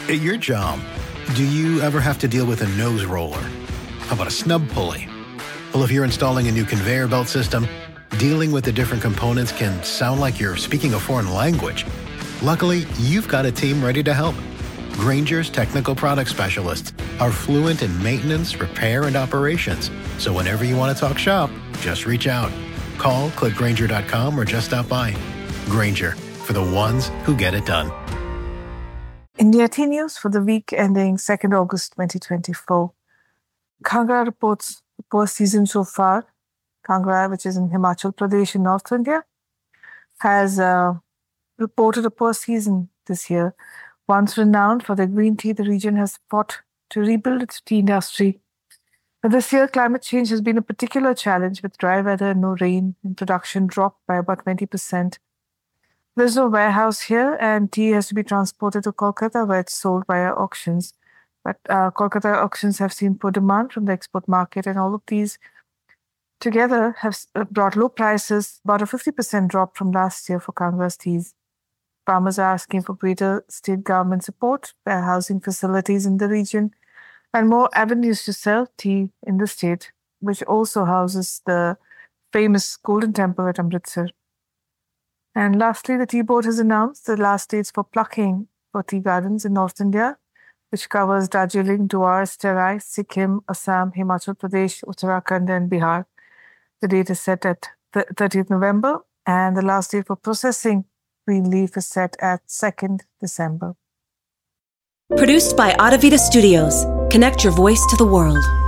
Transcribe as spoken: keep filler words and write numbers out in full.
At your job, do you ever have to deal with a nose roller? How about a snub pulley? Well, if you're installing a new conveyor belt system, dealing with the different components can sound like you're speaking a foreign language. Luckily, you've got a team ready to help. Grainger's technical product specialists are fluent in maintenance, repair, and operations. So whenever you want to talk shop, just reach out. Call, click Grainger dot com, or just stop by. Grainger, for the ones who get it done. India T News for the week ending second August twenty twenty-four. Kangra reports the poor season so far. Kangra, which is in Himachal Pradesh in North India, has uh, reported a poor season this year. Once renowned for their green tea, the region has fought to rebuild its tea industry. But this year, climate change has been a particular challenge, with dry weather and no rain, and production dropped by about twenty percent. There's no warehouse here, and tea has to be transported to Kolkata, where it's sold via auctions. But uh, Kolkata auctions have seen poor demand from the export market, and all of these together have brought low prices, about a fifty percent drop from last year for Kangra's teas. Farmers are asking for greater state government support, better housing facilities in the region, and more avenues to sell tea in the state, which also houses the famous Golden Temple at Amritsar. And lastly, the Tea Board has announced the last dates for plucking for tea gardens in North India, which covers Darjeeling, Dwars, Terai, Sikkim, Assam, Himachal Pradesh, Uttarakhand, and Bihar. The date is set at thirtieth November, and the last date for processing green leaf is set at second December. Produced by Adavita Studios. Connect your voice to the world.